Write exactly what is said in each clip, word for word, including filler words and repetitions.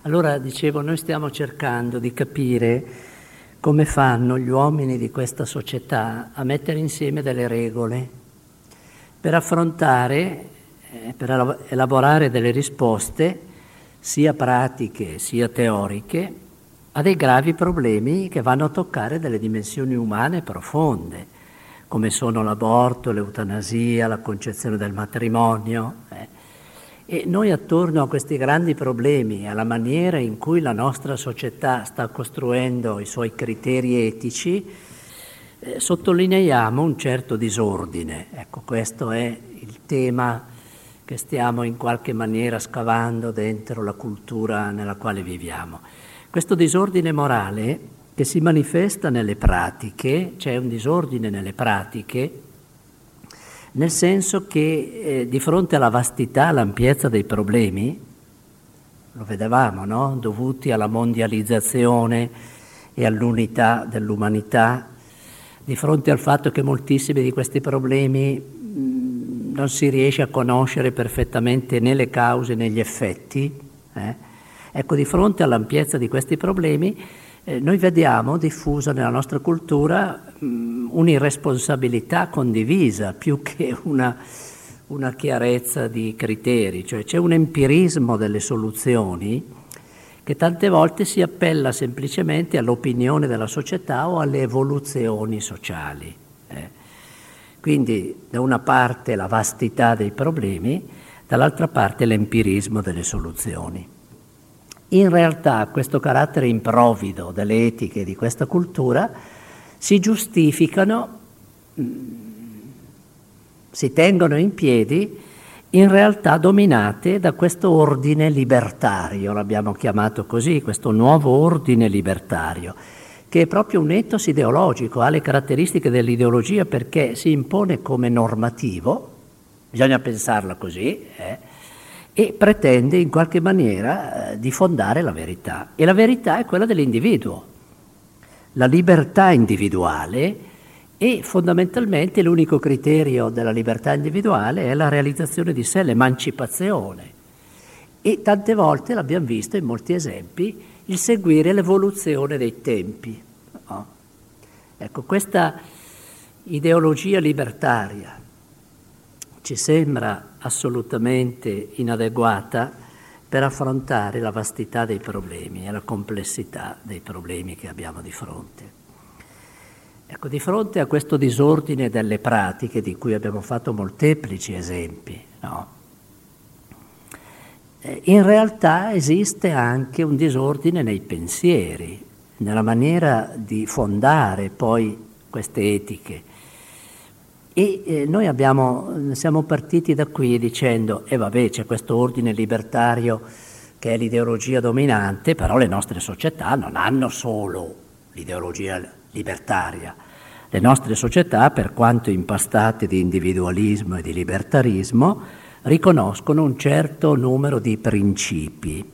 Allora, dicevo, noi stiamo cercando di capire come fanno gli uomini di questa società a mettere insieme delle regole per affrontare, eh, per elaborare delle risposte sia pratiche sia teoriche a dei gravi problemi che vanno a toccare delle dimensioni umane profonde, come sono l'aborto, l'eutanasia, la concezione del matrimonio. Eh. E noi attorno a questi grandi problemi, alla maniera in cui la nostra società sta costruendo i suoi criteri etici, eh, sottolineiamo un certo disordine. Ecco, questo è il tema che stiamo in qualche maniera scavando dentro la cultura nella quale viviamo. Questo disordine morale che si manifesta nelle pratiche, c'è un disordine nelle pratiche, nel senso che eh, di fronte alla vastità, all'ampiezza dei problemi, lo vedevamo, no? Dovuti alla mondializzazione e all'unità dell'umanità, di fronte al fatto che moltissimi di questi problemi mh, non si riesce a conoscere perfettamente né le cause né gli effetti, eh? Ecco, di fronte all'ampiezza di questi problemi, Eh, noi vediamo diffusa nella nostra cultura mh, un'irresponsabilità condivisa più che una, una chiarezza di criteri, cioè c'è un empirismo delle soluzioni che tante volte si appella semplicemente all'opinione della società o alle evoluzioni sociali. Eh. Quindi da una parte la vastità dei problemi, dall'altra parte l'empirismo delle soluzioni. In realtà questo carattere improvvido delle etiche di questa cultura si giustificano, si tengono in piedi, in realtà dominate da questo ordine libertario, l'abbiamo chiamato così, questo nuovo ordine libertario, che è proprio un ethos ideologico, ha le caratteristiche dell'ideologia perché si impone come normativo, bisogna pensarla così, eh, e pretende in qualche maniera eh, di fondare la verità. E la verità è quella dell'individuo, la libertà individuale, e fondamentalmente l'unico criterio della libertà individuale è la realizzazione di sé, l'emancipazione. E tante volte, l'abbiamo visto in molti esempi, il seguire l'evoluzione dei tempi. No? Ecco, questa ideologia libertaria ci sembra assolutamente inadeguata per affrontare la vastità dei problemi e la complessità dei problemi che abbiamo di fronte. Ecco, di fronte a questo disordine delle pratiche, di cui abbiamo fatto molteplici esempi, no? Eh, in realtà esiste anche un disordine nei pensieri, nella maniera di fondare poi queste etiche. E eh, noi abbiamo, siamo partiti da qui dicendo, e eh vabbè, c'è questo ordine libertario che è l'ideologia dominante, però le nostre società non hanno solo l'ideologia libertaria. Le nostre società, per quanto impastate di individualismo e di libertarismo, riconoscono un certo numero di principi.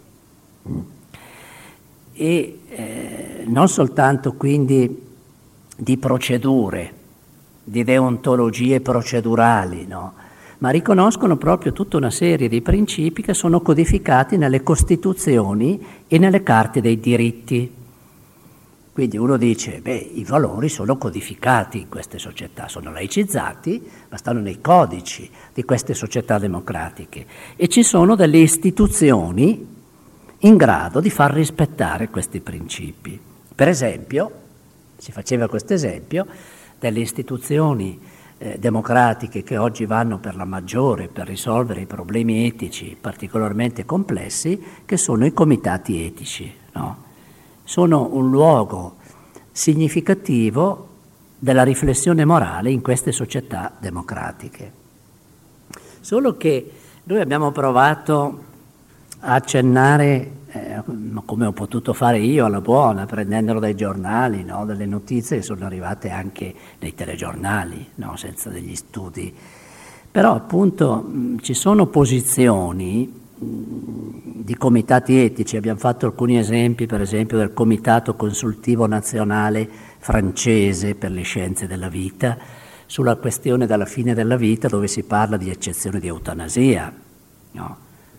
E eh, non soltanto quindi di procedure, di deontologie procedurali, no? Ma riconoscono proprio tutta una serie di principi che sono codificati nelle costituzioni e nelle carte dei diritti. Quindi uno dice, beh, i valori sono codificati in queste società, sono laicizzati, ma stanno nei codici di queste società democratiche. E ci sono delle istituzioni in grado di far rispettare questi principi. Per esempio, si faceva questo esempio, delle istituzioni eh, democratiche che oggi vanno per la maggiore per risolvere i problemi etici particolarmente complessi, che sono i comitati etici, no? Sono un luogo significativo della riflessione morale in queste società democratiche. Solo che noi abbiamo provato a accennare, eh, come ho potuto fare io alla buona, prendendolo dai giornali, no? Delle notizie che sono arrivate anche nei telegiornali, no? Senza degli studi. Però appunto mh, ci sono posizioni di comitati etici, abbiamo fatto alcuni esempi, per esempio del Comitato Consultivo Nazionale francese per le scienze della vita, sulla questione della fine della vita, dove si parla di eccezione di eutanasia, no?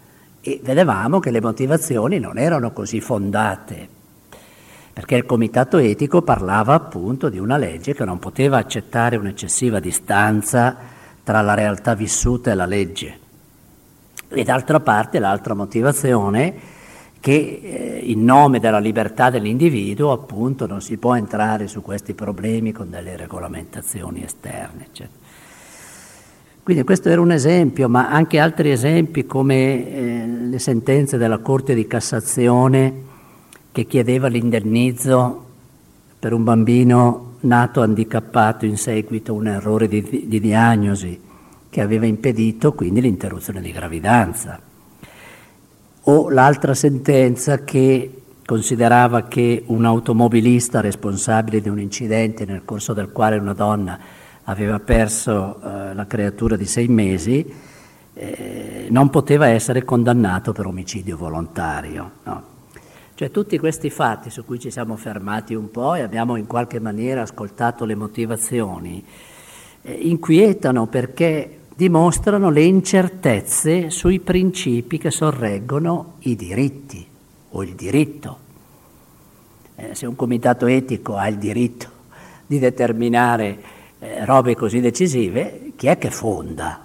e vedevamo che le motivazioni non erano così fondate, perché il comitato etico parlava appunto di una legge che non poteva accettare un'eccessiva distanza tra la realtà vissuta e la legge. E d'altra parte l'altra motivazione che eh, in nome della libertà dell'individuo appunto non si può entrare su questi problemi con delle regolamentazioni esterne, eccetera. Quindi questo era un esempio, ma anche altri esempi come eh, le sentenze della Corte di Cassazione che chiedeva l'indennizzo per un bambino nato handicappato in seguito a un errore di, di diagnosi che aveva impedito quindi l'interruzione di gravidanza. O l'altra sentenza che considerava che un automobilista responsabile di un incidente nel corso del quale una donna aveva perso eh, la creatura di sei mesi eh, non poteva essere condannato per omicidio volontario, no? Cioè tutti questi fatti su cui ci siamo fermati un po' e abbiamo in qualche maniera ascoltato le motivazioni eh, inquietano perché dimostrano le incertezze sui principi che sorreggono i diritti o il diritto. Eh, se un comitato etico ha il diritto di determinare eh, robe così decisive, chi è che fonda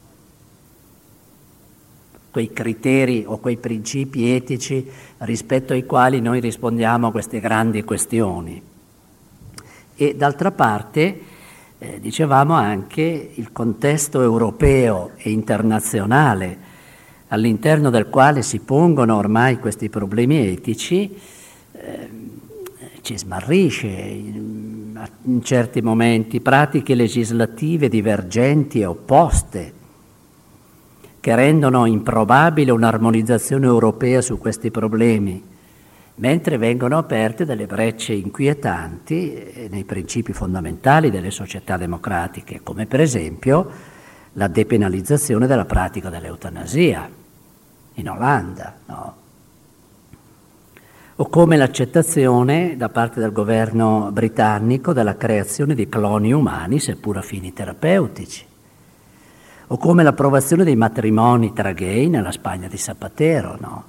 quei criteri o quei principi etici rispetto ai quali noi rispondiamo a queste grandi questioni? E d'altra parte Eh, dicevamo anche il contesto europeo e internazionale all'interno del quale si pongono ormai questi problemi etici eh, ci smarrisce in, in certi momenti pratiche legislative divergenti e opposte che rendono improbabile un'armonizzazione europea su questi problemi, mentre vengono aperte delle brecce inquietanti nei principi fondamentali delle società democratiche, come per esempio la depenalizzazione della pratica dell'eutanasia in Olanda, no? O come l'accettazione da parte del governo britannico della creazione di cloni umani, seppur a fini terapeutici, o come l'approvazione dei matrimoni tra gay nella Spagna di Zapatero, no?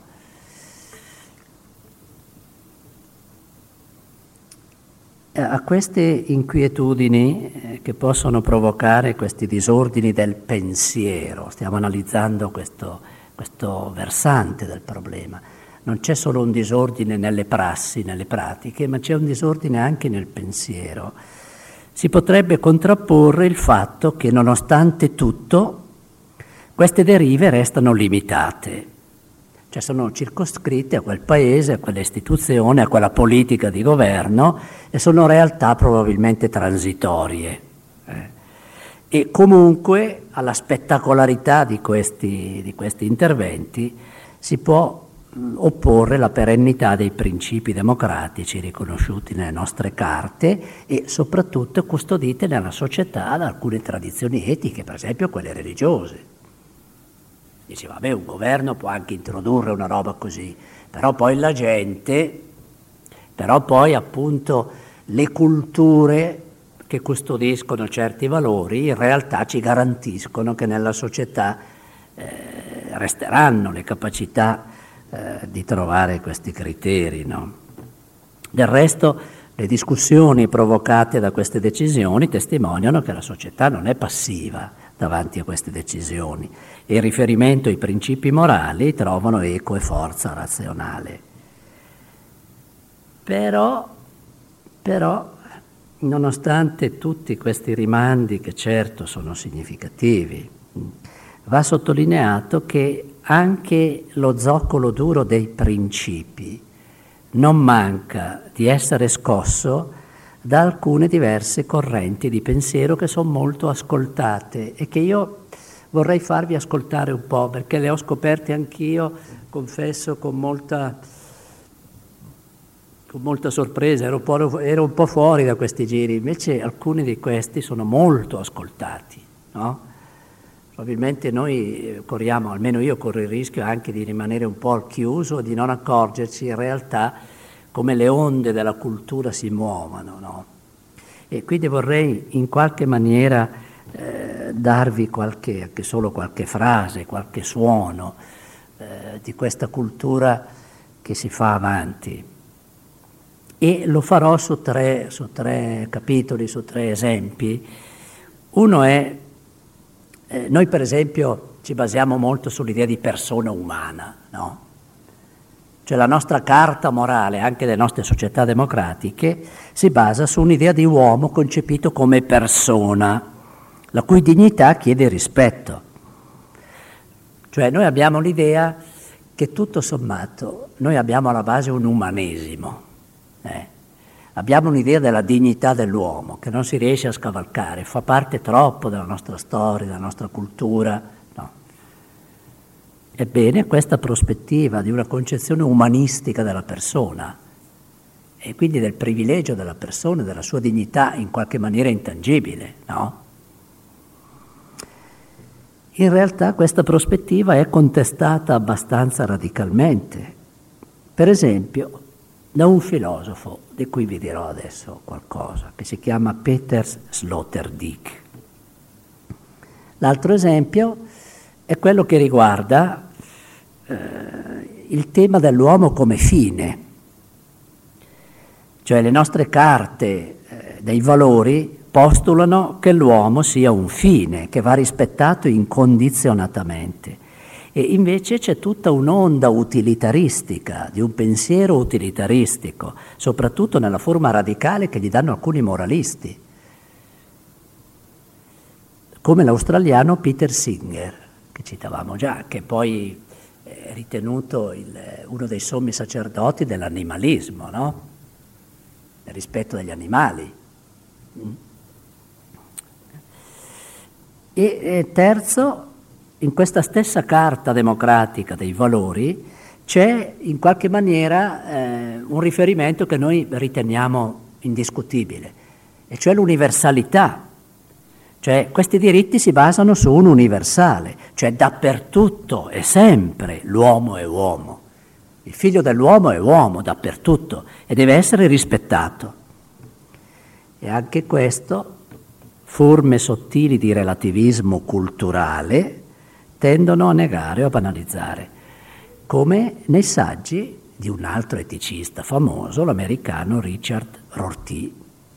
A queste inquietudini che possono provocare questi disordini del pensiero, stiamo analizzando questo, questo versante del problema, non c'è solo un disordine nelle prassi, nelle pratiche, ma c'è un disordine anche nel pensiero. Si potrebbe contrapporre il fatto che nonostante tutto queste derive restano limitate. Cioè sono circoscritte a quel paese, a quella istituzione, a quella politica di governo e sono realtà probabilmente transitorie. Eh. E comunque alla spettacolarità di questi, di questi interventi si può mh, opporre la perennità dei principi democratici riconosciuti nelle nostre carte e soprattutto custoditi nella società da alcune tradizioni etiche, per esempio quelle religiose. Dice, vabbè, un governo può anche introdurre una roba così, però poi la gente, però poi appunto le culture che custodiscono certi valori in realtà ci garantiscono che nella società eh, resteranno le capacità eh, di trovare questi criteri, no? Del resto le discussioni provocate da queste decisioni testimoniano che la società non è passiva davanti a queste decisioni e il riferimento ai principi morali trovano eco e forza razionale. Però, però, nonostante tutti questi rimandi che certo sono significativi, va sottolineato che anche lo zoccolo duro dei principi non manca di essere scosso da alcune diverse correnti di pensiero che sono molto ascoltate e che io vorrei farvi ascoltare un po', perché le ho scoperte anch'io, confesso, con molta, con molta sorpresa, ero un po', ero un po' fuori da questi giri, invece alcuni di questi sono molto ascoltati, no? Probabilmente noi corriamo, almeno io corro il rischio anche di rimanere un po' al chiuso, di non accorgerci in realtà come le onde della cultura si muovono, no? E quindi vorrei in qualche maniera eh, darvi qualche, anche solo qualche frase, qualche suono, eh, di questa cultura che si fa avanti. E lo farò su tre, su tre capitoli, su tre esempi. Uno è, eh, noi per esempio ci basiamo molto sull'idea di persona umana, no? Cioè la nostra carta morale, anche delle nostre società democratiche, si basa su un'idea di uomo concepito come persona, la cui dignità chiede rispetto. Cioè noi abbiamo l'idea che tutto sommato noi abbiamo alla base un umanesimo. Eh. Abbiamo un'idea della dignità dell'uomo che non si riesce a scavalcare, fa parte troppo della nostra storia, della nostra cultura. No. Ebbene, questa prospettiva di una concezione umanistica della persona e quindi del privilegio della persona, della sua dignità in qualche maniera intangibile, no? In realtà questa prospettiva è contestata abbastanza radicalmente. Per esempio, da un filosofo, di cui vi dirò adesso qualcosa, che si chiama Peter Sloterdijk. L'altro esempio è quello che riguarda eh, il tema dell'uomo come fine, cioè le nostre carte eh, dei valori postulano che l'uomo sia un fine, che va rispettato incondizionatamente. E invece c'è tutta un'onda utilitaristica, di un pensiero utilitaristico, soprattutto nella forma radicale che gli danno alcuni moralisti, come l'australiano Peter Singer, che citavamo già, che poi è ritenuto il, uno dei sommi sacerdoti dell'animalismo, no? Del rispetto degli animali. E, e terzo, in questa stessa carta democratica dei valori c'è in qualche maniera eh, un riferimento che noi riteniamo indiscutibile, e cioè l'universalità. Cioè questi diritti si basano su un universale, cioè dappertutto e sempre l'uomo è uomo. Il figlio dell'uomo è uomo dappertutto e deve essere rispettato. E anche questo, forme sottili di relativismo culturale, tendono a negare o a banalizzare, come nei saggi di un altro eticista famoso, l'americano Richard Rorty.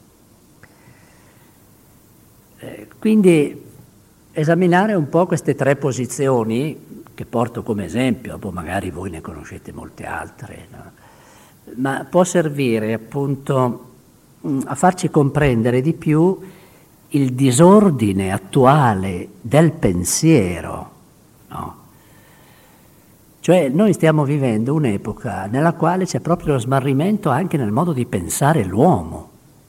Eh, quindi esaminare un po' queste tre posizioni, che porto come esempio, poi magari voi ne conoscete molte altre, no? Ma può servire appunto a farci comprendere di più il disordine attuale del pensiero. No. Cioè noi stiamo vivendo un'epoca nella quale c'è proprio lo smarrimento anche nel modo di pensare l'uomo.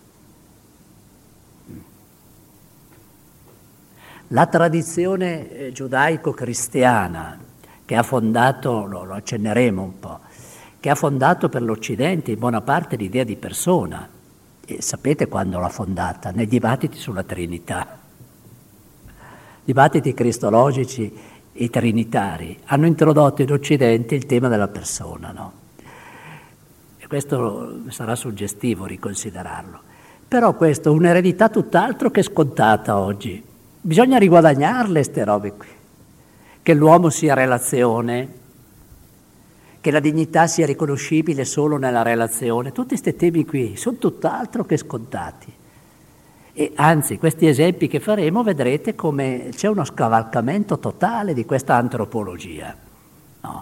La tradizione giudaico-cristiana che ha fondato, lo, lo accenneremo un po', che ha fondato per l'Occidente in buona parte l'idea di persona. E sapete quando l'ha fondata? Nei dibattiti sulla Trinità. Dibattiti cristologici e trinitari hanno introdotto in Occidente il tema della persona, no? E questo sarà suggestivo riconsiderarlo. Però questo è un'eredità tutt'altro che scontata oggi. Bisogna riguadagnarle ste robe qui. Che l'uomo sia relazione, che la dignità sia riconoscibile solo nella relazione. Tutti questi temi qui sono tutt'altro che scontati. E anzi, questi esempi che faremo vedrete come c'è uno scavalcamento totale di questa antropologia. No?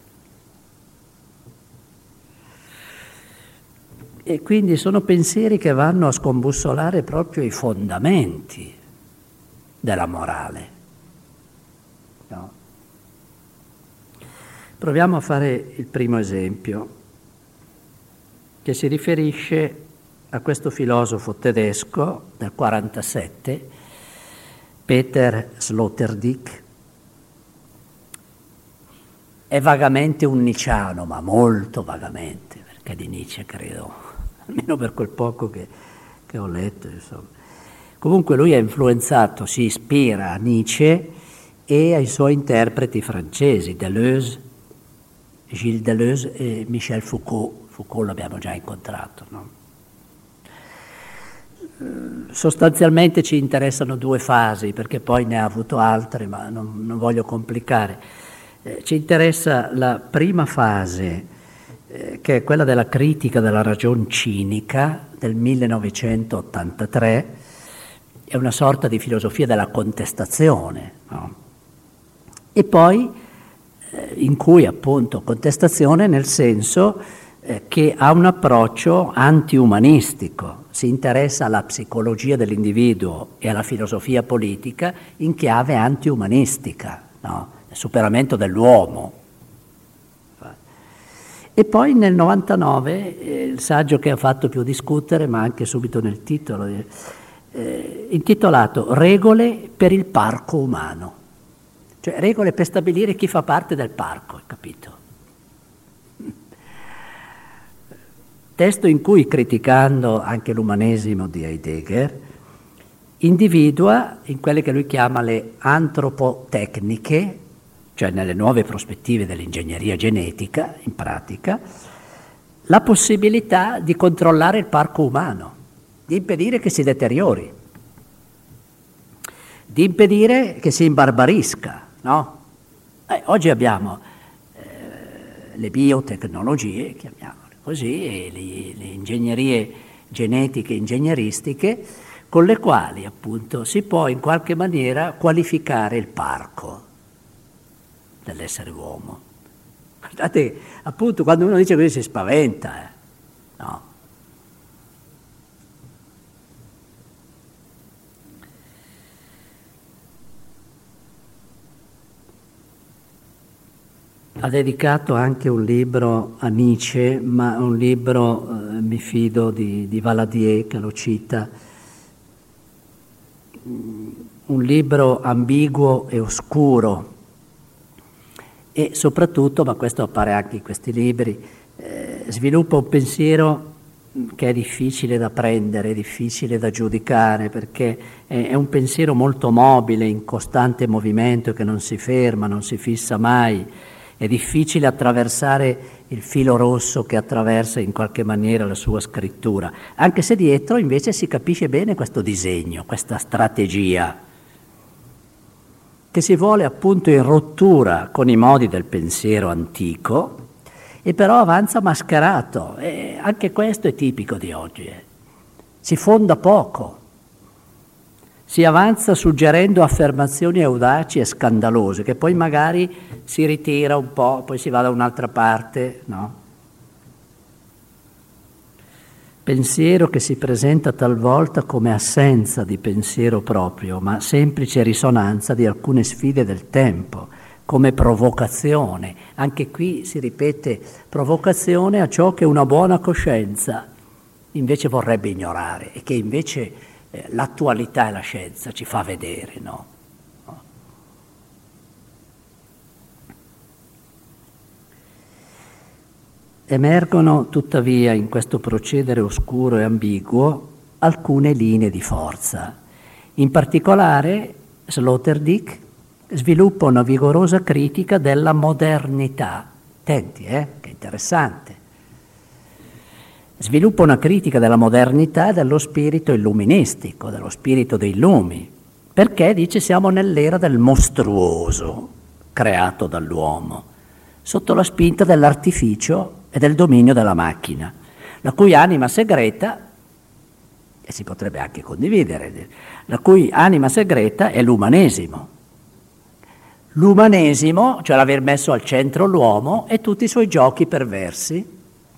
E quindi sono pensieri che vanno a scombussolare proprio i fondamenti della morale. No? Proviamo a fare il primo esempio, che si riferisce a questo filosofo tedesco del quarantasette, Peter Sloterdijk. È vagamente un nicciano, ma molto vagamente, perché di Nietzsche credo, almeno per quel poco che, che ho letto, insomma. Comunque lui è influenzato, si ispira a Nietzsche e ai suoi interpreti francesi, Deleuze, Gilles Deleuze e Michel Foucault. Foucault l'abbiamo già incontrato, no? Sostanzialmente ci interessano due fasi, perché poi ne ha avuto altre, ma non, non voglio complicare. Eh, ci interessa la prima fase, eh, che è quella della critica della ragion cinica del millenovecentottantatré, è una sorta di filosofia della contestazione, no? E poi eh, in cui appunto contestazione nel senso eh, che ha un approccio anti-umanistico, si interessa alla psicologia dell'individuo e alla filosofia politica in chiave anti-umanistica, no? Il superamento dell'uomo. E poi nel novantanove, eh, il saggio che ha fatto più discutere, ma anche subito nel titolo, eh, intitolato Regole per il parco umano. Cioè regole per stabilire chi fa parte del parco, hai capito? Testo in cui, criticando anche l'umanesimo di Heidegger, individua in quelle che lui chiama le antropotecniche, cioè nelle nuove prospettive dell'ingegneria genetica, in pratica, la possibilità di controllare il parco umano, di impedire che si deteriori, di impedire che si imbarbarisca, no? Eh, oggi abbiamo eh, le biotecnologie, chiamiamole così, e le, le ingegnerie genetiche e ingegneristiche, con le quali appunto si può in qualche maniera qualificare il parco dell'essere uomo. Guardate, appunto, quando uno dice così si spaventa, eh? No? Ha dedicato anche un libro a Nietzsche, ma un libro, eh, mi fido di, di Valadier che lo cita, un libro ambiguo e oscuro e soprattutto, ma questo appare anche in questi libri, eh, sviluppa un pensiero che è difficile da prendere, difficile da giudicare, perché è, è un pensiero molto mobile, in costante movimento, che non si ferma, non si fissa mai. È difficile attraversare il filo rosso che attraversa in qualche maniera la sua scrittura, anche se dietro invece si capisce bene questo disegno, questa strategia, che si vuole appunto in rottura con i modi del pensiero antico, e però avanza mascherato, e anche questo è tipico di oggi. Eh. Si fonda poco. Si avanza suggerendo affermazioni audaci e scandalose, che poi magari si ritira un po', poi si va da un'altra parte, no? Pensiero che si presenta talvolta come assenza di pensiero proprio, ma semplice risonanza di alcune sfide del tempo, come provocazione. Anche qui si ripete provocazione a ciò che una buona coscienza invece vorrebbe ignorare e che invece l'attualità e la scienza ci fa vedere, no? no? Emergono tuttavia in questo procedere oscuro e ambiguo alcune linee di forza. In particolare Sloterdijk sviluppa una vigorosa critica della modernità. Attenti, eh? Che interessante. Sviluppa una critica della modernità e dello spirito illuministico, dello spirito dei lumi, perché dice siamo nell'era del mostruoso creato dall'uomo, sotto la spinta dell'artificio e del dominio della macchina, la cui anima segreta, e si potrebbe anche condividere, la cui anima segreta è l'umanesimo. L'umanesimo, cioè l'aver messo al centro l'uomo e tutti i suoi giochi perversi.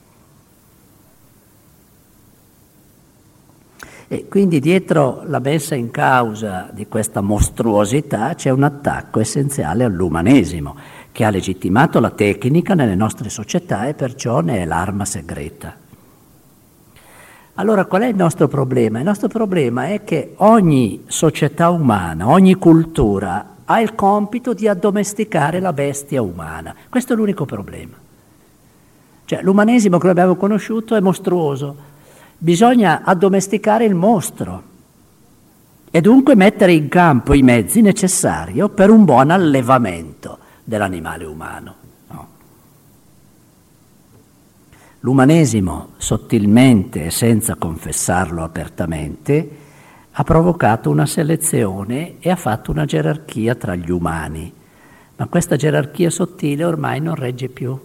E quindi dietro la messa in causa di questa mostruosità c'è un attacco essenziale all'umanesimo, che ha legittimato la tecnica nelle nostre società e perciò ne è l'arma segreta. Allora qual è il nostro problema? Il nostro problema è che ogni società umana, ogni cultura ha il compito di addomesticare la bestia umana. Questo è l'unico problema. Cioè l'umanesimo che abbiamo conosciuto è mostruoso. Bisogna addomesticare il mostro e dunque mettere in campo i mezzi necessari per un buon allevamento dell'animale umano. No. L'umanesimo, sottilmente e senza confessarlo apertamente, ha provocato una selezione e ha fatto una gerarchia tra gli umani, Ma questa gerarchia sottile ormai non regge più.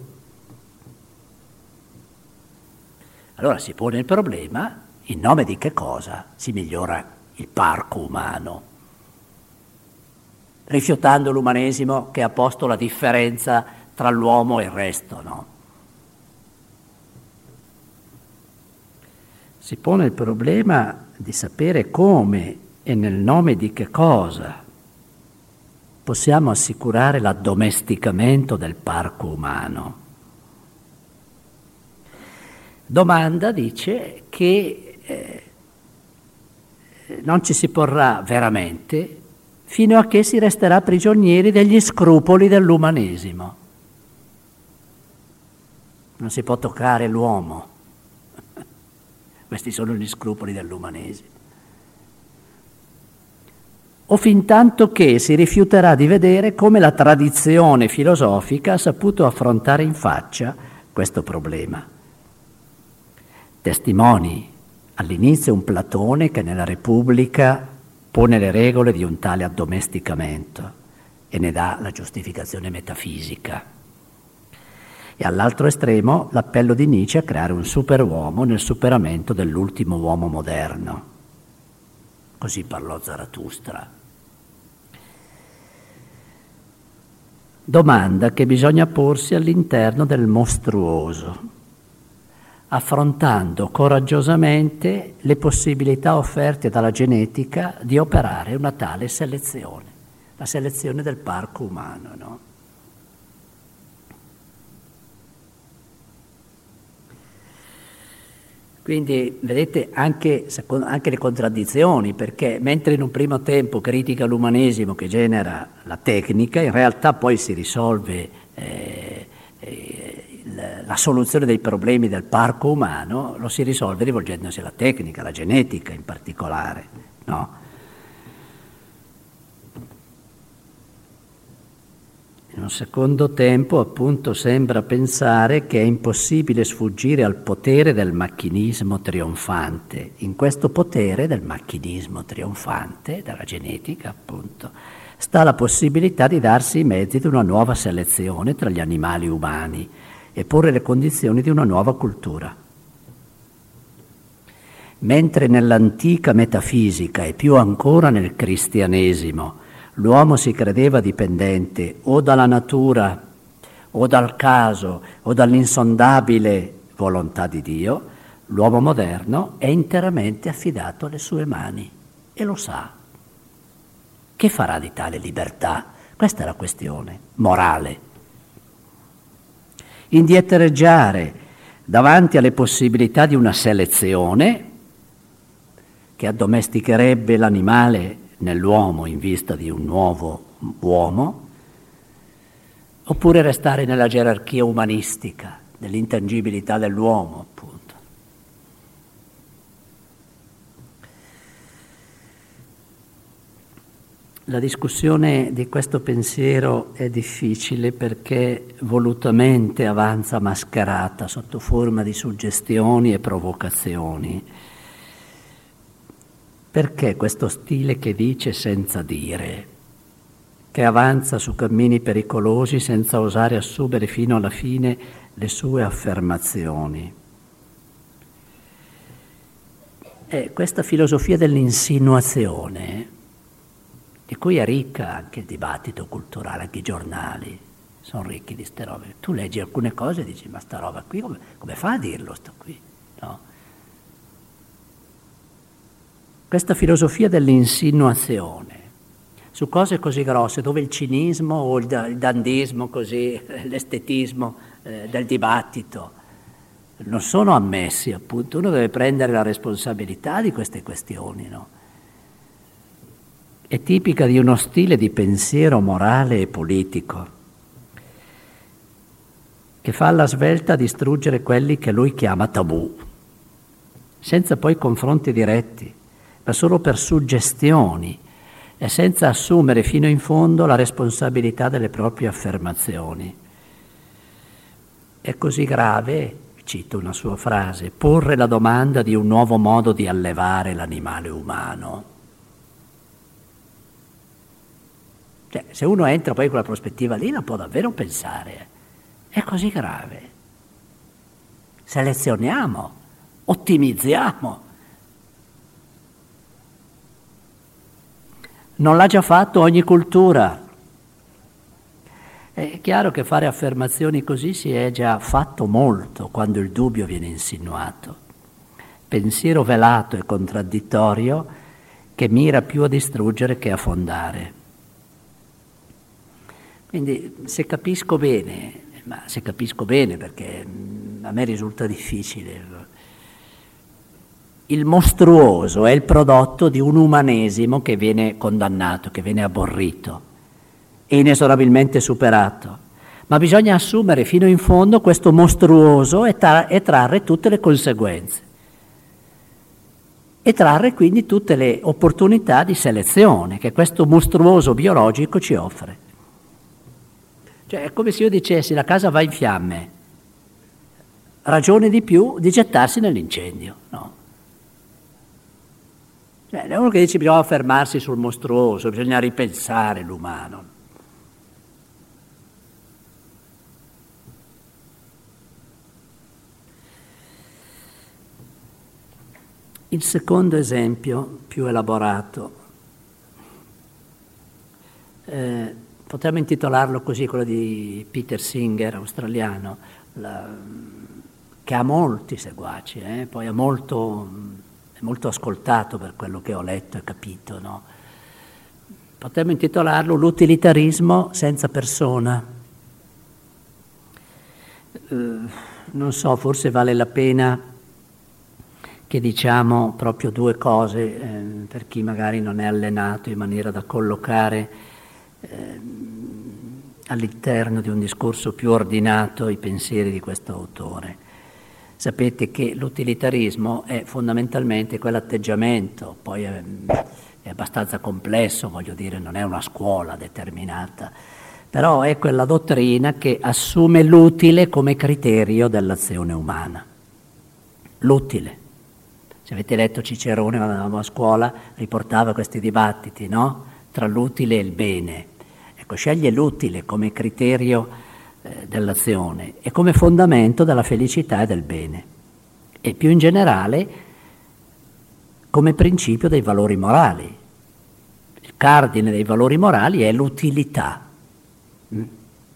Allora si pone il problema, in nome di che cosa si migliora il parco umano? Rifiutando l'umanesimo che ha posto la differenza tra l'uomo e il resto, no? Si pone il problema di sapere come e nel nome di che cosa possiamo assicurare l'addomesticamento del parco umano. Domanda dice che eh, non ci si porrà veramente fino a che si resterà prigionieri degli scrupoli dell'umanesimo. Non si può toccare l'uomo. Questi sono gli scrupoli dell'umanesimo. O fin tanto che si rifiuterà di vedere come la tradizione filosofica ha saputo affrontare in faccia questo problema. Testimoni all'inizio un Platone che nella Repubblica pone le regole di un tale addomesticamento e ne dà la giustificazione metafisica. E all'altro estremo l'appello di Nietzsche a creare un superuomo nel superamento dell'ultimo uomo moderno. Così parlò Zarathustra. Domanda che bisogna porsi all'interno del mostruoso, affrontando coraggiosamente le possibilità offerte dalla genetica di operare una tale selezione, la selezione del parco umano, no? Quindi vedete anche, anche le contraddizioni, perché mentre in un primo tempo critica l'umanesimo che genera la tecnica, in realtà poi si risolve eh, eh, la, la soluzione dei problemi del parco umano, lo si risolve rivolgendosi alla tecnica, alla genetica in particolare, no? In un secondo tempo, appunto, sembra pensare che è impossibile sfuggire al potere del macchinismo trionfante. In questo potere del macchinismo trionfante, della genetica, appunto, sta la possibilità di darsi i mezzi di una nuova selezione tra gli animali umani e porre le condizioni di una nuova cultura. Mentre nell'antica metafisica e più ancora nel cristianesimo l'uomo si credeva dipendente o dalla natura, o dal caso, o dall'insondabile volontà di Dio, l'uomo moderno è interamente affidato alle sue mani e lo sa. Che farà di tale libertà? Questa è la questione morale. Indietreggiare davanti alle possibilità di una selezione che addomesticherebbe l'animale nell'uomo in vista di un nuovo uomo, oppure restare nella gerarchia umanistica, nell'intangibilità dell'uomo, appunto. La discussione di questo pensiero è difficile perché volutamente avanza mascherata sotto forma di suggestioni e provocazioni. Perché questo stile che dice senza dire, che avanza su cammini pericolosi senza osare assumere fino alla fine le sue affermazioni? È questa filosofia dell'insinuazione, di cui è ricca anche il dibattito culturale, anche i giornali sono ricchi di ste robe. Tu leggi alcune cose e dici, ma sta roba qui come, come fa a dirlo sto qui? No? Questa filosofia dell'insinuazione su cose così grosse, dove il cinismo o il, il dandismo, così, l'estetismo eh, del dibattito non sono ammessi, appunto. Uno deve prendere la responsabilità di queste questioni, no? È tipica di uno stile di pensiero morale e politico che fa alla svelta distruggere quelli che lui chiama tabù, senza poi confronti diretti, ma solo per suggestioni e senza assumere fino in fondo la responsabilità delle proprie affermazioni. È così grave, cito una sua frase, porre la domanda di un nuovo modo di allevare l'animale umano. Cioè, se uno entra poi in quella prospettiva lì, non può davvero pensare. È così grave. Selezioniamo, ottimizziamo. Non l'ha già fatto ogni cultura. È chiaro che fare affermazioni così si è già fatto molto quando il dubbio viene insinuato. Pensiero velato e contraddittorio che mira più a distruggere che a fondare. Quindi se capisco bene, ma se capisco bene perché a me risulta difficile, il mostruoso è il prodotto di un umanesimo che viene condannato, che viene aborrito e inesorabilmente superato. Ma bisogna assumere fino in fondo questo mostruoso e, tra- e trarre tutte le conseguenze. E trarre quindi tutte le opportunità di selezione che questo mostruoso biologico ci offre. Cioè è come se io dicessi la casa va in fiamme, ragione di più di gettarsi nell'incendio, no? Cioè, è uno che dice bisogna fermarsi sul mostruoso, bisogna ripensare l'umano. Il secondo esempio, più elaborato, eh, potremmo intitolarlo così, quello di Peter Singer, australiano, la, che ha molti seguaci, eh, poi è molto, è molto ascoltato per quello che ho letto e capito, no? Potremmo intitolarlo L'utilitarismo senza persona. Eh, non so, forse vale la pena che diciamo proprio due cose eh, per chi magari non è allenato in maniera da collocare eh, all'interno di un discorso più ordinato i pensieri di questo autore. Sapete che l'utilitarismo è fondamentalmente quell'atteggiamento, poi è, è abbastanza complesso, voglio dire, non è una scuola determinata, però è quella dottrina che assume l'utile come criterio dell'azione umana. L'utile. Se avete letto Cicerone quando andavamo a scuola, riportava questi dibattiti, no? Tra l'utile e il bene. Ecco, sceglie l'utile come criterio eh, dell'azione e come fondamento della felicità e del bene. E più in generale come principio dei valori morali. Il cardine dei valori morali è l'utilità. Mm.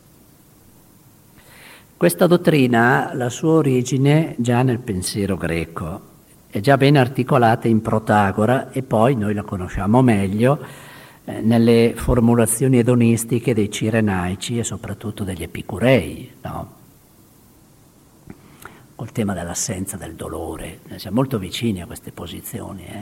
Questa dottrina ha la sua origine già nel pensiero greco. È già ben articolata in Protagora e poi noi la conosciamo meglio eh, nelle formulazioni edonistiche dei Cirenaici e soprattutto degli Epicurei, no? Col tema dell'assenza del dolore. Noi siamo molto vicini a queste posizioni. Eh?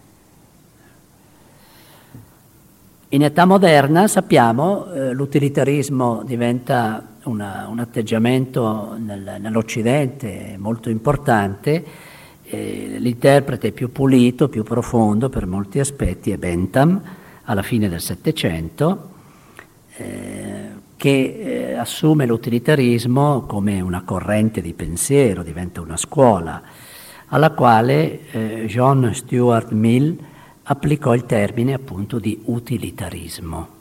In età moderna, sappiamo, eh, l'utilitarismo diventa una, un atteggiamento nel, nell'Occidente molto importante. Eh, l'interprete più pulito, più profondo per molti aspetti è Bentham, alla fine del Settecento, eh, che eh, assume l'utilitarismo come una corrente di pensiero, diventa una scuola, alla quale eh, John Stuart Mill applicò il termine appunto di utilitarismo.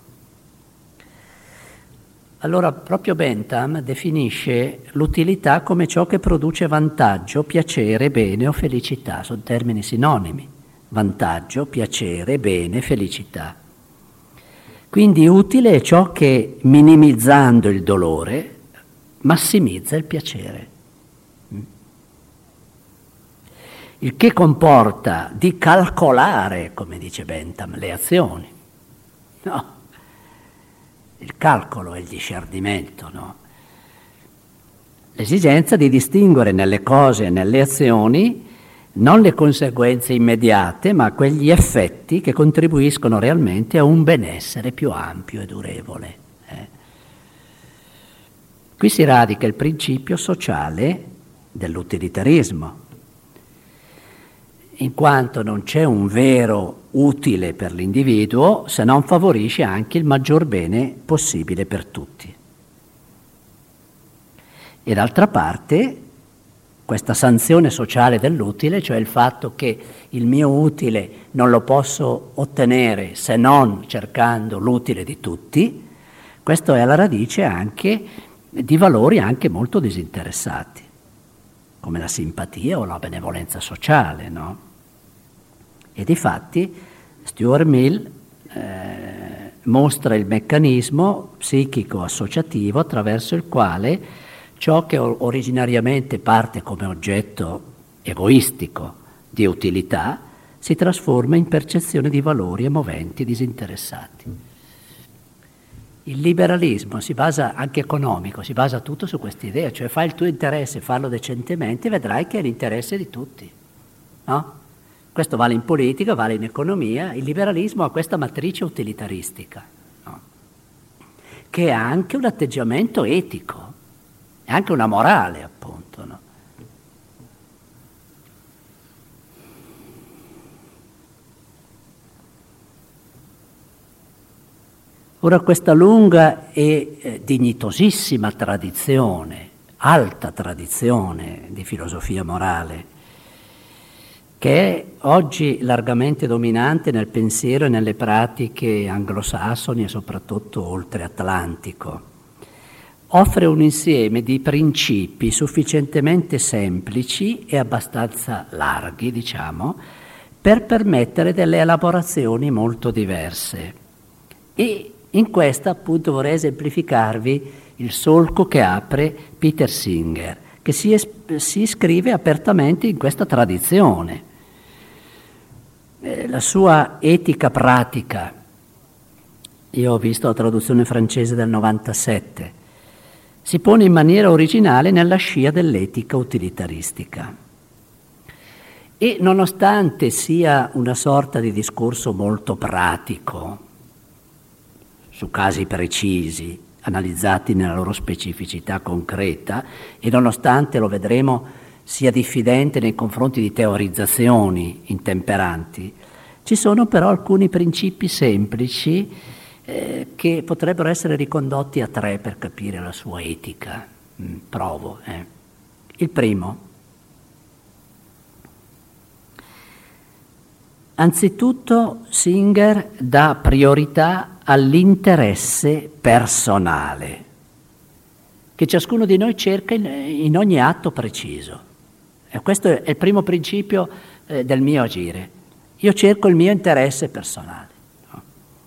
Allora proprio Bentham definisce l'utilità come ciò che produce vantaggio, piacere, bene o felicità. Sono termini sinonimi. Vantaggio, piacere, bene, felicità. Quindi utile è ciò che, minimizzando il dolore, massimizza il piacere. Il che comporta di calcolare, come dice Bentham, le azioni. No. Il calcolo e il discernimento, no? L'esigenza di distinguere nelle cose e nelle azioni non le conseguenze immediate, ma quegli effetti che contribuiscono realmente a un benessere più ampio e durevole. Eh? Qui si radica il principio sociale dell'utilitarismo, in quanto non c'è un vero utile per l'individuo se non favorisce anche il maggior bene possibile per tutti. E d'altra parte questa sanzione sociale dell'utile, cioè il fatto che il mio utile non lo posso ottenere se non cercando l'utile di tutti, questo è alla radice anche di valori anche molto disinteressati, come la simpatia o la benevolenza sociale, no? E difatti Stuart Mill eh, mostra il meccanismo psichico associativo attraverso il quale ciò che originariamente parte come oggetto egoistico di utilità si trasforma in percezione di valori e moventi disinteressati. Il liberalismo si basa, anche economico, si basa tutto su questa idea, cioè fai il tuo interesse, farlo decentemente, vedrai che è l'interesse di tutti, no? Questo vale in politica, vale in economia. Il liberalismo ha questa matrice utilitaristica, no? Che è anche un atteggiamento etico, è anche una morale, appunto, no? Ora questa lunga e eh, dignitosissima tradizione, alta tradizione di filosofia morale, che è oggi largamente dominante nel pensiero e nelle pratiche anglosassoni e soprattutto oltre Atlantico, offre un insieme di principi sufficientemente semplici e abbastanza larghi, diciamo, per permettere delle elaborazioni molto diverse. E in questa appunto vorrei esemplificarvi il solco che apre Peter Singer, che si, es- si iscrive apertamente in questa tradizione. Eh, la sua etica pratica, io ho visto la traduzione francese del novantasette, si pone in maniera originale nella scia dell'etica utilitaristica. E nonostante sia una sorta di discorso molto pratico, su casi precisi, analizzati nella loro specificità concreta, e nonostante, lo vedremo, sia diffidente nei confronti di teorizzazioni intemperanti, ci sono però alcuni principi semplici eh, che potrebbero essere ricondotti a tre per capire la sua etica. Mm, provo. Eh. Il primo. Anzitutto Singer dà priorità all'interesse personale che ciascuno di noi cerca in, in ogni atto preciso. E questo è il primo principio eh, del mio agire. Io cerco il mio interesse personale. No?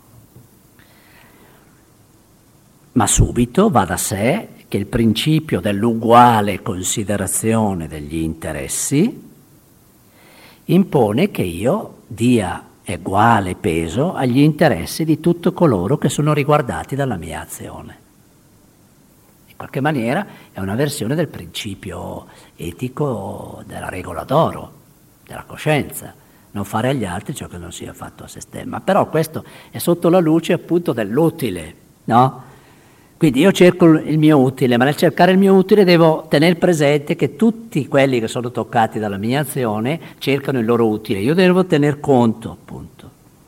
Ma subito va da sé che il principio dell'uguale considerazione degli interessi impone che io dia uguale peso agli interessi di tutti coloro che sono riguardati dalla mia azione. In qualche maniera è una versione del principio etico della regola d'oro, della coscienza, non fare agli altri ciò che non sia fatto a se stesso. Ma però questo è sotto la luce appunto dell'utile, no? Quindi io cerco il mio utile, ma nel cercare il mio utile devo tenere presente che tutti quelli che sono toccati dalla mia azione cercano il loro utile. Io devo tener conto, appunto.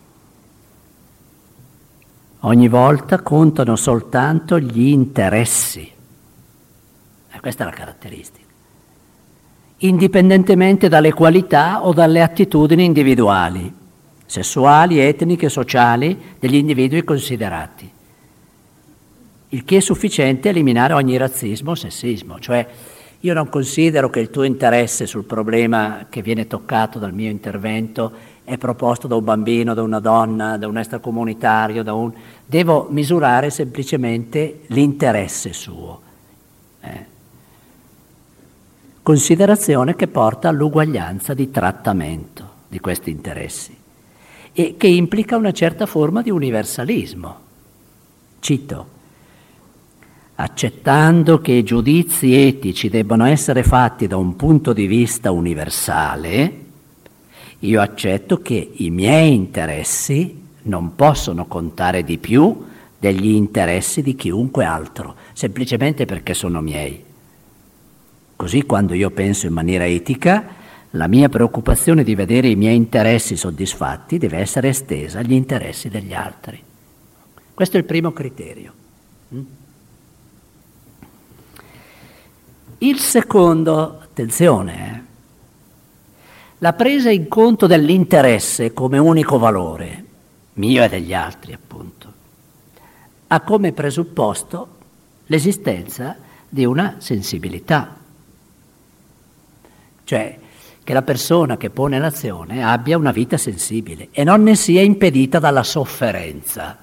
Ogni volta contano soltanto gli interessi. E questa è la caratteristica. Indipendentemente dalle qualità o dalle attitudini individuali, sessuali, etniche, sociali degli individui considerati. Il che è sufficiente a eliminare ogni razzismo o sessismo, cioè io non considero che il tuo interesse sul problema che viene toccato dal mio intervento è proposto da un bambino, da una donna, da un extracomunitario, da un... devo misurare semplicemente l'interesse suo. Eh. Considerazione che porta all'uguaglianza di trattamento di questi interessi e che implica una certa forma di universalismo. Cito: accettando che i giudizi etici debbano essere fatti da un punto di vista universale, io accetto che i miei interessi non possono contare di più degli interessi di chiunque altro, semplicemente perché sono miei. Così quando io penso in maniera etica, la mia preoccupazione di vedere i miei interessi soddisfatti deve essere estesa agli interessi degli altri. Questo è il primo criterio. Il secondo Attenzione, eh? La presa in conto dell'interesse come unico valore, mio e degli altri appunto, ha come presupposto l'esistenza di una sensibilità. Cioè che la persona che pone l'azione abbia una vita sensibile e non ne sia impedita dalla sofferenza.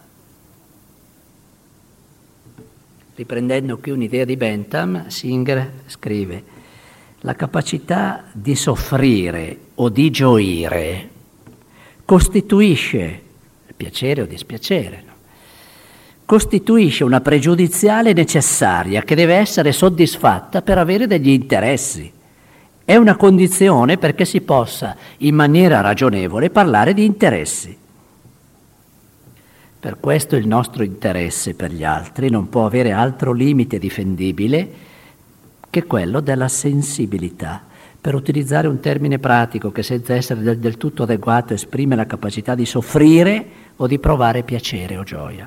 Riprendendo qui un'idea di Bentham, Singer scrive: la capacità di soffrire o di gioire costituisce, piacere o dispiacere, no? Costituisce una pregiudiziale necessaria che deve essere soddisfatta per avere degli interessi. È una condizione perché si possa in maniera ragionevole parlare di interessi. Per questo il nostro interesse per gli altri non può avere altro limite difendibile che quello della sensibilità. Per utilizzare un termine pratico che senza essere del, del tutto adeguato esprime la capacità di soffrire o di provare piacere o gioia.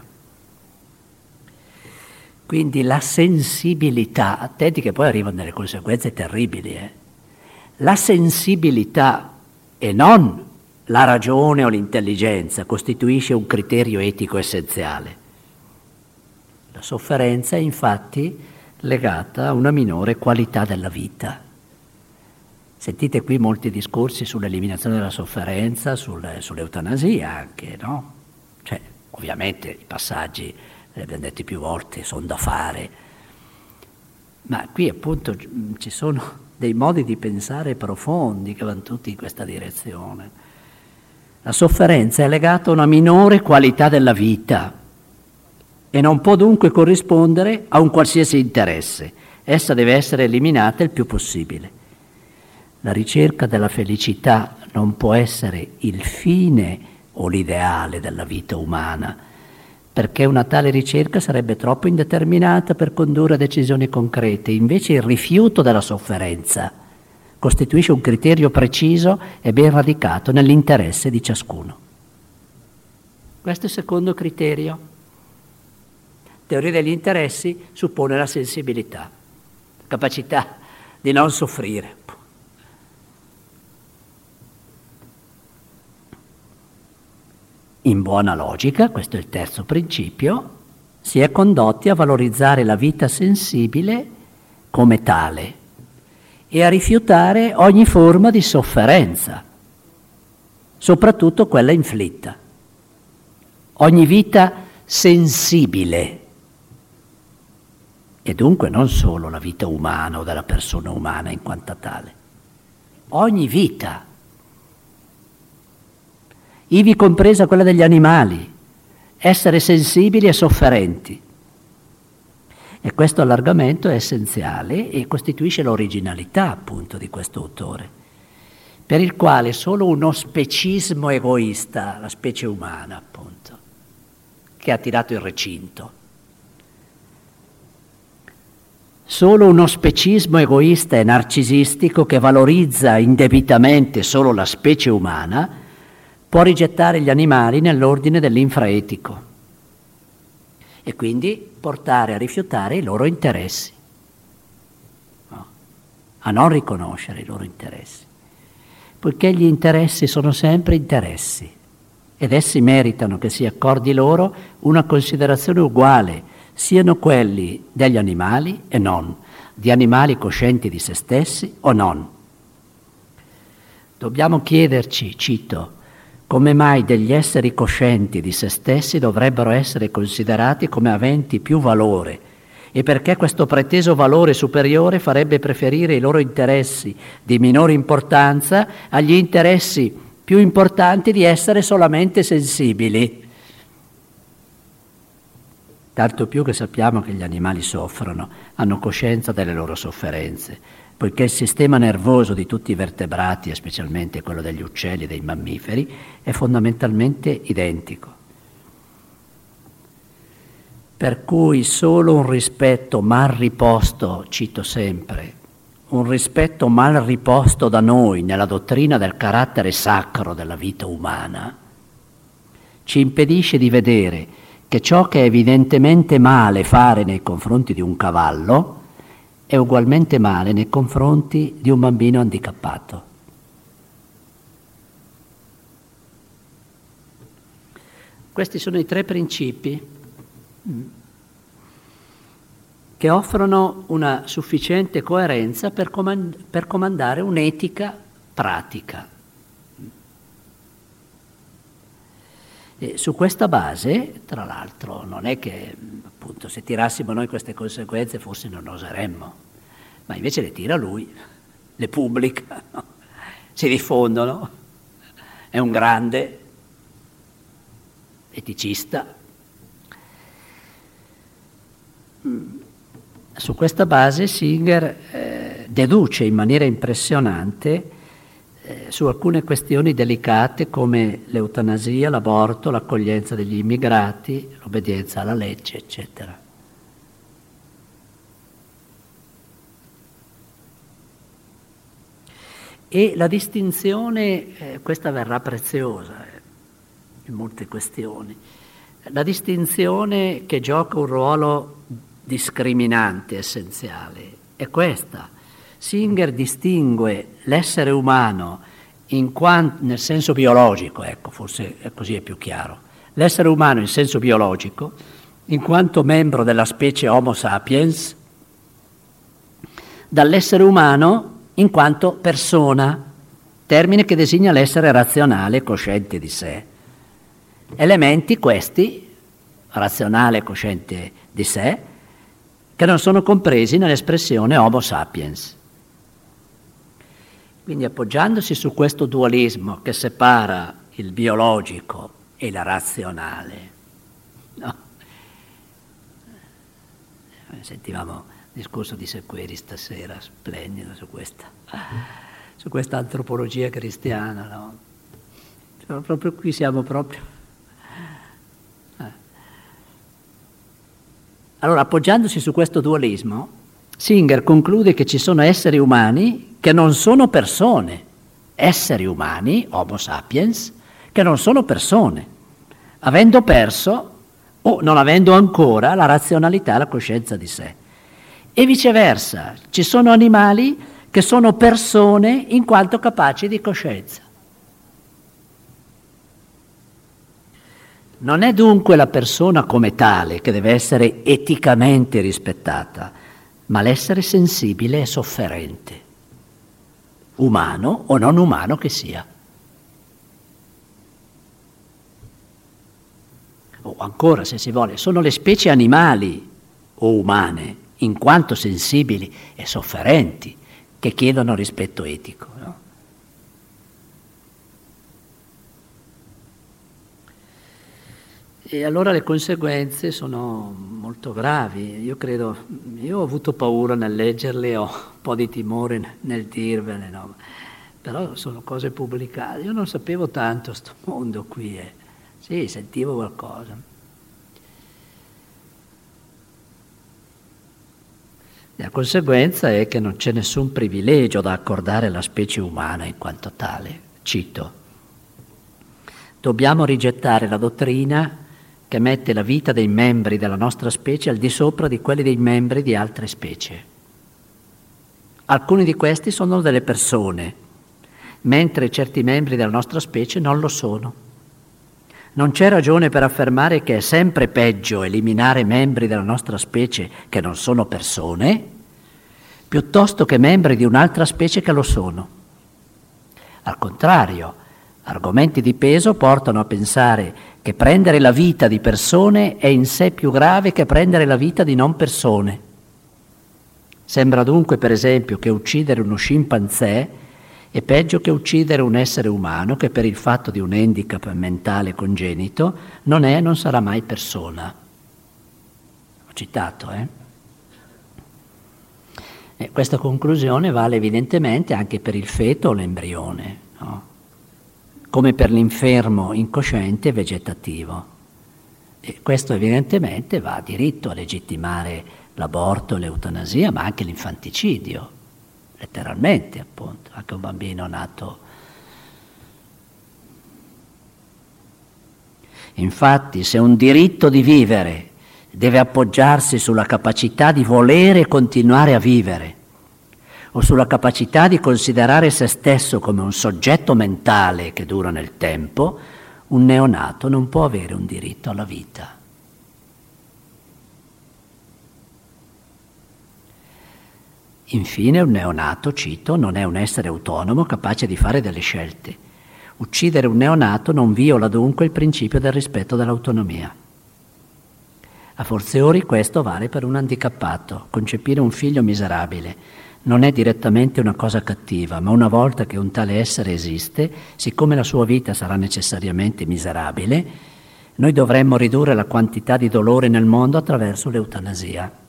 Quindi la sensibilità, attenti che poi arrivano delle conseguenze terribili, eh? La sensibilità e non la ragione o l'intelligenza costituisce un criterio etico essenziale. La sofferenza è infatti legata a una minore qualità della vita. Sentite qui molti discorsi sull'eliminazione della sofferenza, sul, sull'eutanasia anche, no? Cioè, ovviamente i passaggi, li abbiamo detti più volte, sono da fare, ma qui appunto ci sono dei modi di pensare profondi che vanno tutti in questa direzione. La sofferenza è legata a una minore qualità della vita e non può dunque corrispondere a un qualsiasi interesse. Essa deve essere eliminata il più possibile. La ricerca della felicità non può essere il fine o l'ideale della vita umana, perché una tale ricerca sarebbe troppo indeterminata per condurre a decisioni concrete. Invece il rifiuto della sofferenza costituisce un criterio preciso e ben radicato nell'interesse di ciascuno. Questo è il secondo criterio. Teoria degli interessi suppone la sensibilità, la capacità di non soffrire. In buona logica, questo è il terzo principio, si è condotti a valorizzare la vita sensibile come tale e a rifiutare ogni forma di sofferenza, soprattutto quella inflitta. Ogni vita sensibile, e dunque non solo la vita umana o della persona umana in quanto tale, ogni vita, ivi compresa quella degli animali, essere sensibili e sofferenti. E questo allargamento è essenziale e costituisce l'originalità appunto di questo autore, per il quale solo uno specismo egoista, la specie umana appunto, che ha tirato il recinto, solo uno specismo egoista e narcisistico che valorizza indebitamente solo la specie umana può rigettare gli animali nell'ordine dell'infraetico e quindi portare a rifiutare i loro interessi, no? A non riconoscere i loro interessi, poiché gli interessi sono sempre interessi ed essi meritano che si accordi loro una considerazione uguale, siano quelli degli animali e non, di animali coscienti di se stessi o non. Dobbiamo chiederci, cito, come mai degli esseri coscienti di se stessi dovrebbero essere considerati come aventi più valore e perché questo preteso valore superiore farebbe preferire i loro interessi di minore importanza agli interessi più importanti di essere solamente sensibili. Tanto più che sappiamo che gli animali soffrono, hanno coscienza delle loro sofferenze, poiché il sistema nervoso di tutti i vertebrati, e specialmente quello degli uccelli e dei mammiferi, è fondamentalmente identico. Per cui solo un rispetto mal riposto, cito sempre, un rispetto mal riposto da noi nella dottrina del carattere sacro della vita umana, ci impedisce di vedere che ciò che è evidentemente male fare nei confronti di un cavallo è ugualmente male nei confronti di un bambino handicappato. Questi sono i tre principi che offrono una sufficiente coerenza per, comand- per comandare un'etica pratica. E su questa base, tra l'altro, non è che appunto se tirassimo noi queste conseguenze forse non oseremmo, ma invece le tira lui, le pubblica, no? Si diffondono, è un grande eticista. Su questa base Singer eh, deduce in maniera impressionante eh, su alcune questioni delicate come l'eutanasia, l'aborto, l'accoglienza degli immigrati, l'obbedienza alla legge, eccetera. E la distinzione, eh, questa verrà preziosa eh, in molte questioni, la distinzione che gioca un ruolo discriminante essenziale è questa. Singer distingue l'essere umano in quanto, nel senso biologico, ecco, forse così è più chiaro, l'essere umano in senso biologico, in quanto membro della specie Homo sapiens, dall'essere umano in quanto persona, termine che designa l'essere razionale e cosciente di sé. Elementi questi, razionale e cosciente di sé, che non sono compresi nell'espressione Homo sapiens. Quindi appoggiandosi su questo dualismo che separa il biologico e il razionale, no? Sentivamo il discorso di Sequeri stasera, splendido su questa, su questa antropologia cristiana, no? Cioè, proprio qui siamo proprio... Allora, appoggiandosi su questo dualismo, Singer conclude che ci sono esseri umani che non sono persone, esseri umani, Homo sapiens, che non sono persone, avendo perso o non avendo ancora la razionalità e la coscienza di sé. E viceversa, ci sono animali che sono persone in quanto capaci di coscienza. Non è dunque la persona come tale che deve essere eticamente rispettata, ma l'essere sensibile e sofferente, umano o non umano che sia. O ancora, se si vuole, sono le specie animali o umane, in quanto sensibili e sofferenti, che chiedono rispetto etico, no? E allora le conseguenze sono molto gravi. Io credo, io ho avuto paura nel leggerle, ho un po' di timore nel dirvele, no? Però sono cose pubblicate. Io non sapevo tanto sto mondo qui, eh. Sì, sentivo qualcosa. La conseguenza è che non c'è nessun privilegio da accordare alla specie umana in quanto tale. Cito: dobbiamo rigettare la dottrina che mette la vita dei membri della nostra specie al di sopra di quelli dei membri di altre specie. Alcuni di questi sono delle persone, mentre certi membri della nostra specie non lo sono. Non c'è ragione per affermare che è sempre peggio eliminare membri della nostra specie che non sono persone, piuttosto che membri di un'altra specie che lo sono. Al contrario, argomenti di peso portano a pensare che prendere la vita di persone è in sé più grave che prendere la vita di non persone. Sembra dunque, per esempio, che uccidere uno scimpanzé è peggio che uccidere un essere umano che per il fatto di un handicap mentale congenito non è e non sarà mai persona. Ho citato, eh? E questa conclusione vale evidentemente anche per il feto o l'embrione, no? Come per l'infermo incosciente vegetativo. E questo evidentemente va diritto a legittimare l'aborto, l'eutanasia, ma anche l'infanticidio, letteralmente appunto, anche un bambino nato. Infatti, se un diritto di vivere deve appoggiarsi sulla capacità di volere continuare a vivere o sulla capacità di considerare se stesso come un soggetto mentale che dura nel tempo, un neonato non può avere un diritto alla vita. Infine, un neonato, cito, non è un essere autonomo capace di fare delle scelte. Uccidere un neonato non viola dunque il principio del rispetto dell'autonomia. A forziori questo vale per un handicappato. Concepire un figlio miserabile non è direttamente una cosa cattiva, ma una volta che un tale essere esiste, siccome la sua vita sarà necessariamente miserabile, noi dovremmo ridurre la quantità di dolore nel mondo attraverso l'eutanasia.